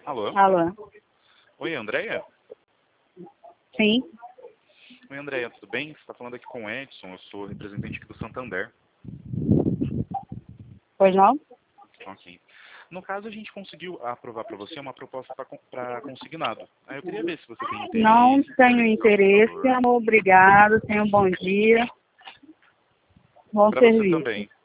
Alô? Alô? Oi, Andréia? Sim. Oi, Andréia, tudo bem? Você está falando aqui com o Edson, eu sou representante aqui do Santander. Pois não? Ok. No caso, a gente conseguiu aprovar para você uma proposta para consignado. Aí eu queria ver se você tem Não interesse. tenho interesse, amor. Obrigado. Tenha um bom dia. Bom Para você serviço. também.